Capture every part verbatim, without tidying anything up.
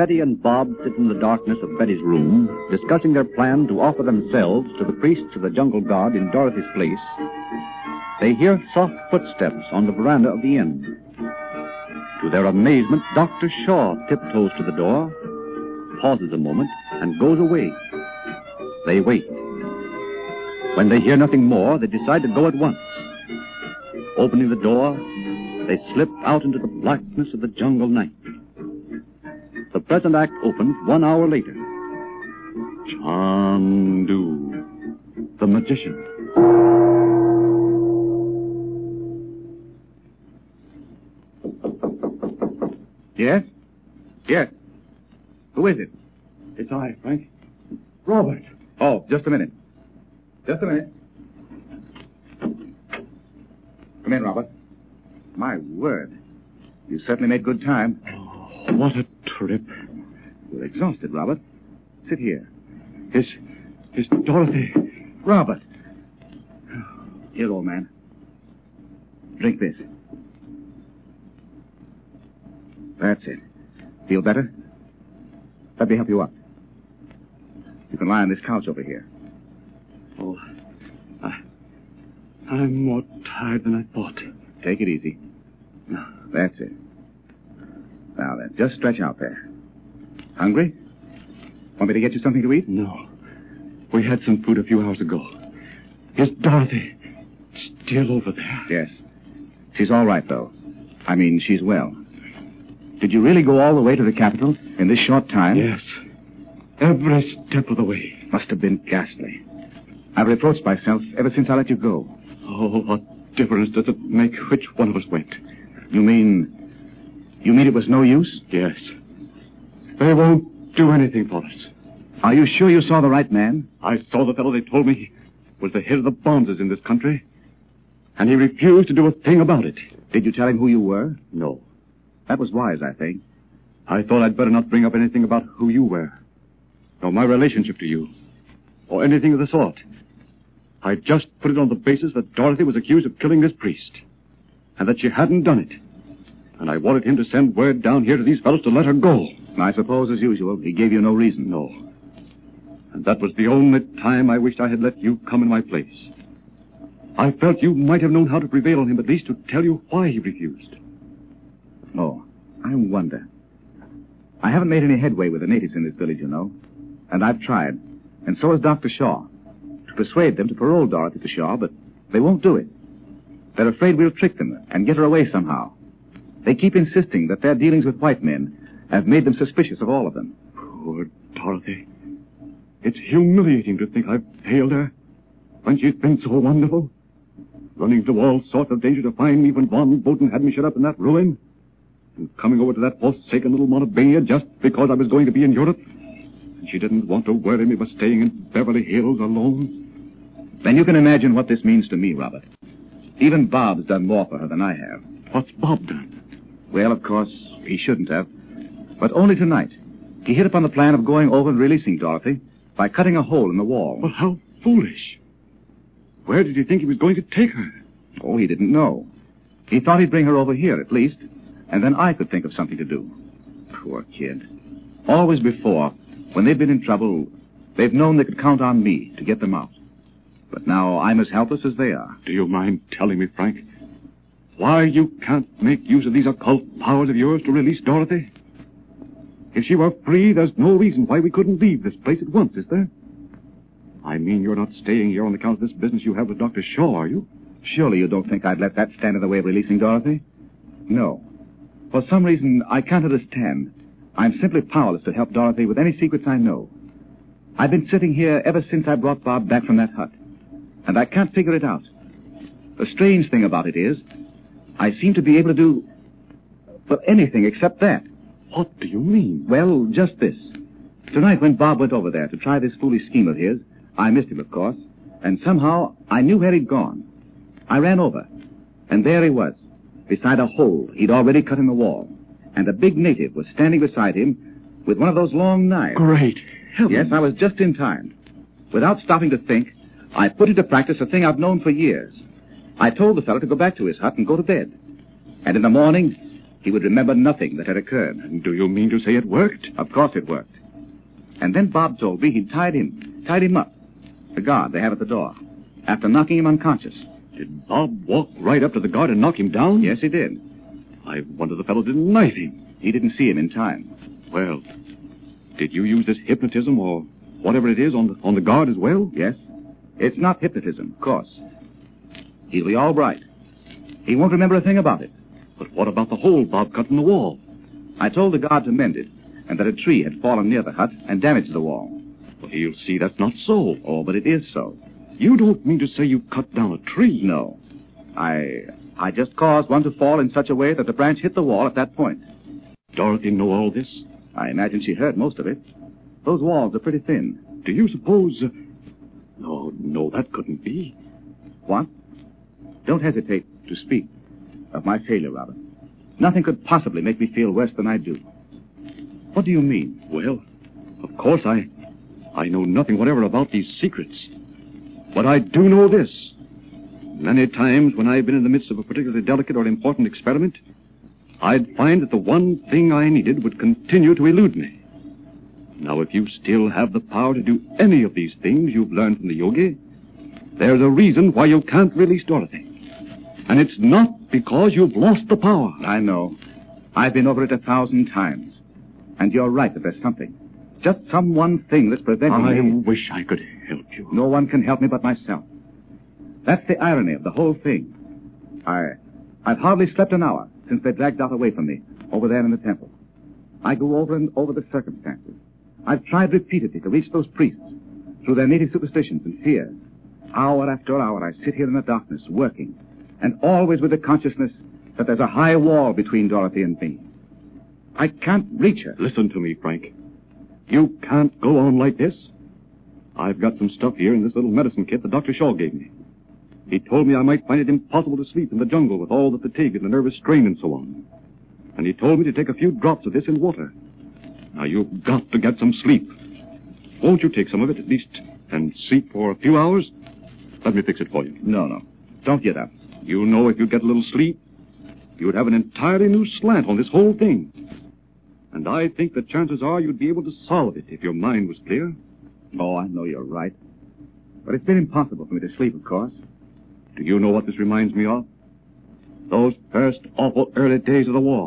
Betty and Bob sit in the darkness of Betty's room, discussing their plan to offer themselves to the priests of the jungle god in Dorothy's place, they hear soft footsteps on the veranda of the inn. To their amazement, Doctor Shaw tiptoes to the door, pauses a moment, and goes away. They wait. When they hear nothing more, they decide to go at once. Opening the door, they slip out into the blackness of the jungle night. The present act opens one hour later. Chandu, the magician. Yes? Yes. Who is it? It's I, Frank. Robert. Oh, just a minute. Just a minute. Come in, Robert. My word. You certainly made good time. Oh, what a trip. You're exhausted, Robert. Sit here. Is, is Dorothy... Robert. Here, old man. Drink this. That's it. Feel better? Let me help you up. You can lie on this couch over here. Oh, I, I'm more tired than I thought. Take it easy. That's it. Now then, just stretch out there. Hungry? Want me to get you something to eat? No. We had some food a few hours ago. Is Dorothy still over there? Yes. She's all right, though. I mean, she's well. Did you really go all the way to the capital in this short time? Yes. Every step of the way. Must have been ghastly. I've reproached myself ever since I let you go. Oh, what difference does it make which one of us went? You mean... You mean it was no use? Yes. They won't do anything for us. Are you sure you saw the right man? I saw the fellow they told me was the head of the Bonzes in this country. And he refused to do a thing about it. Did you tell him who you were? No. That was wise, I think. I thought I'd better not bring up anything about who you were, nor my relationship to you, or anything of the sort. I just put it on the basis that Dorothy was accused of killing this priest, and that she hadn't done it. And I wanted him to send word down here to these fellows to let her go. I suppose, as usual, he gave you no reason. No. And that was the only time I wished I had let you come in my place. I felt you might have known how to prevail on him, at least to tell you why he refused. Oh, I wonder. I haven't made any headway with the natives in this village, you know. And I've tried. And so has Doctor Shaw. To persuade them to parole Dorothy to Shaw, but they won't do it. They're afraid we'll trick them and get her away somehow. They keep insisting that their dealings with white men have made them suspicious of all of them. Poor Dorothy. It's humiliating to think I've failed her when she's been so wonderful. Running through all sorts of danger to find me when Von Bowden had me shut up in that ruin. And coming over to that forsaken little Montebello just because I was going to be in Europe. And she didn't want to worry me by staying in Beverly Hills alone. Then you can imagine what this means to me, Robert. Even Bob's done more for her than I have. What's Bob done? Well, of course, he shouldn't have. But only tonight. He hit upon the plan of going over and releasing Dorothy by cutting a hole in the wall. Well, how foolish. Where did he think he was going to take her? Oh, he didn't know. He thought he'd bring her over here, at least, and then I could think of something to do. Poor kid. Always before, when they've been in trouble, they've known they could count on me to get them out. But now I'm as helpless as they are. Do you mind telling me, Frank, why you can't make use of these occult powers of yours to release Dorothy? If she were free, there's no reason why we couldn't leave this place at once, is there? I mean, you're not staying here on account of this business you have with Doctor Shaw, are you? Surely you don't think I'd let that stand in the way of releasing Dorothy? No. For some reason I can't understand, I'm simply powerless to help Dorothy with any secrets I know. I've been sitting here ever since I brought Bob back from that hut, and I can't figure it out. The strange thing about it is, I seem to be able to do, well, anything except that. What do you mean? Well, just this. Tonight when Bob went over there to try this foolish scheme of his, I missed him, of course, and somehow I knew where he'd gone. I ran over, and there he was, beside a hole he'd already cut in the wall, and a big native was standing beside him with one of those long knives. Great heavens. Yes, I was just in time. Without stopping to think, I put into practice a thing I've known for years. I told the fellow to go back to his hut and go to bed. And in the morning, he would remember nothing that had occurred. And do you mean to say it worked? Of course it worked. And then Bob told me he'd tied him, tied him up. The guard they have at the door, after knocking him unconscious. Did Bob walk right up to the guard and knock him down? Yes, he did. I wonder the fellow didn't knife him. He didn't see him in time. Well, did you use this hypnotism or whatever it is on the, on the guard as well? Yes. It's not hypnotism, of course. He'll be all right. He won't remember a thing about it. But what about the hole Bob cut in the wall? I told the guard to mend it, and that a tree had fallen near the hut and damaged the wall. Well, he'll see that's not so. Oh, but it is so. You don't mean to say you cut down a tree? No. I... I just caused one to fall in such a way that the branch hit the wall at that point. Dorothy know all this? I imagine she heard most of it. Those walls are pretty thin. Do you suppose... Uh... No, no, that couldn't be. What? Don't hesitate to speak of my failure, Robert. Nothing could possibly make me feel worse than I do. What do you mean? Well, of course I... I know nothing whatever about these secrets. But I do know this. Many times when I've been in the midst of a particularly delicate or important experiment, I'd find that the one thing I needed would continue to elude me. Now, if you still have the power to do any of these things you've learned from the yogi, there's a reason why you can't release Dorothy. And it's not because you've lost the power. I know. I've been over it a thousand times. And you're right that there's something. Just some one thing that's preventing I me. I wish I could help you. No one can help me but myself. That's the irony of the whole thing. I, I've hardly slept an hour since they dragged Dot away from me, over there in the temple. I go over and over the circumstances. I've tried repeatedly to reach those priests through their native superstitions and fears. Hour after hour, I sit here in the darkness, working, and always with the consciousness that there's a high wall between Dorothy and me. I can't reach her. Listen to me, Frank. You can't go on like this. I've got some stuff here in this little medicine kit that Doctor Shaw gave me. He told me I might find it impossible to sleep in the jungle with all the fatigue and the nervous strain and so on. And he told me to take a few drops of this in water. Now, you've got to get some sleep. Won't you take some of it at least and sleep for a few hours? Let me fix it for you. No, no. Don't get up. You know if you get a little sleep, you would have an entirely new slant on this whole thing. And I think the chances are you'd be able to solve it if your mind was clear. Oh, I know you're right. But it's been impossible for me to sleep, of course. Do you know what this reminds me of? Those first awful early days of the war.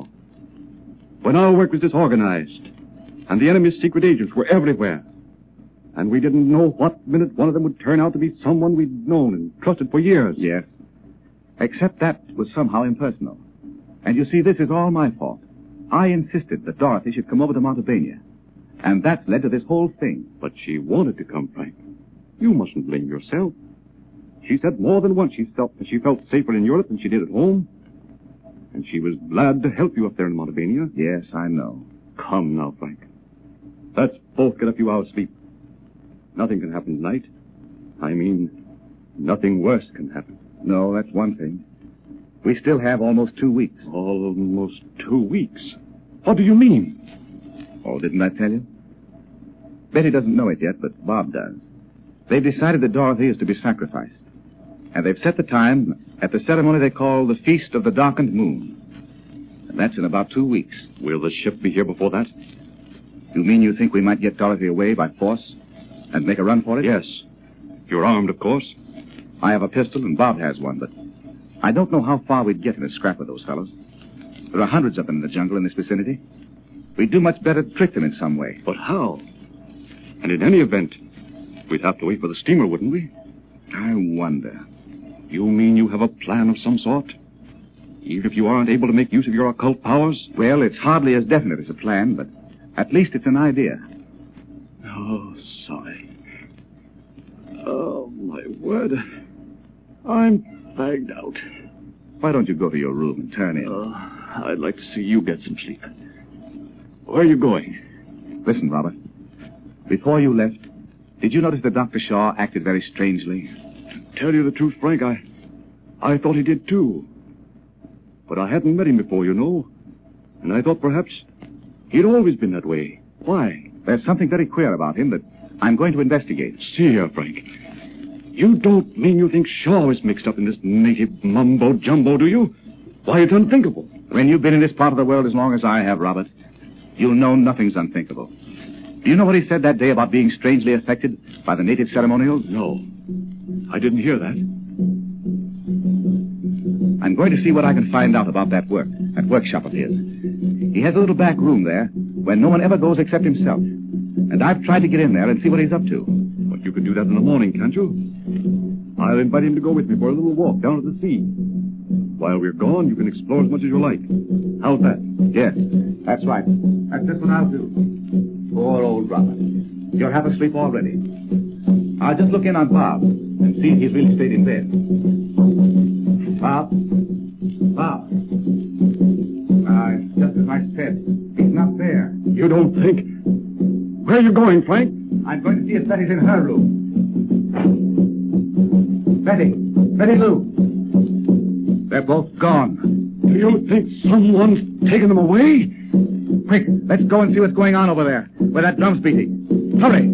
When our work was disorganized, and the enemy's secret agents were everywhere. And we didn't know what minute one of them would turn out to be someone we'd known and trusted for years. Yes. Except that was somehow impersonal. And you see, this is all my fault. I insisted that Dorothy should come over to Montebania. And that led to this whole thing. But she wanted to come, Frank. You mustn't blame yourself. She said more than once she felt that she felt safer in Europe than she did at home. And she was glad to help you up there in Montebania. Yes, I know. Come now, Frank. Let's both get a few hours' sleep. Nothing can happen tonight. I mean, nothing worse can happen. No, that's one thing. We still have almost two weeks. Almost two weeks? What do you mean? Oh, didn't I tell you? Betty doesn't know it yet, but Bob does. They've decided that Dorothy is to be sacrificed. And they've set the time at the ceremony they call the Feast of the Darkened Moon. And that's in about two weeks. Will the ship be here before that? You mean you think we might get Dorothy away by force and make a run for it? Yes. You're armed, of course. I have a pistol and Bob has one, but I don't know how far we'd get in a scrap with those fellows. There are hundreds of them in the jungle in this vicinity. We'd do much better to trick them in some way. But how? And in any event, we'd have to wait for the steamer, wouldn't we? I wonder. You mean you have a plan of some sort? Even if you aren't able to make use of your occult powers? Well, it's hardly as definite as a plan, but at least it's an idea. Oh, sorry. Oh, my word. I'm fagged out. Why don't you go to your room and turn in? Uh, I'd like to see you get some sleep. Where are you going? Listen, Robert. Before you left, did you notice that Doctor Shaw acted very strangely? To tell you the truth, Frank, I, I thought he did too. But I hadn't met him before, you know. And I thought perhaps he'd always been that way. Why? There's something very queer about him that I'm going to investigate. See here, Frank. You don't mean you think Shaw is mixed up in this native mumbo-jumbo, do you? Why, it's unthinkable. When you've been in this part of the world as long as I have, Robert, you'll know nothing's unthinkable. Do you know what he said that day about being strangely affected by the native ceremonials? No. I didn't hear that. I'm going to see what I can find out about that work, that workshop of his. He has a little back room there where no one ever goes except himself. And I've tried to get in there and see what he's up to. But you can do that in the morning, can't you? I'll invite him to go with me for a little walk down to the sea. While we're gone, you can explore as much as you like. How's that? Yes, that's right. That's just what I'll do. Poor old Robert. You're half asleep already. I'll just look in on Bob and see if he's really stayed in bed. Bob? Bob? Ah, it's just as I said. He's not there. You don't think... Where are you going, Frank? I'm going to see if Betty's in her room. Betty! Betty Lou! They're both gone. Do you think someone's taken them away? Quick, let's go and see what's going on over there, where that drum's beating. Hurry!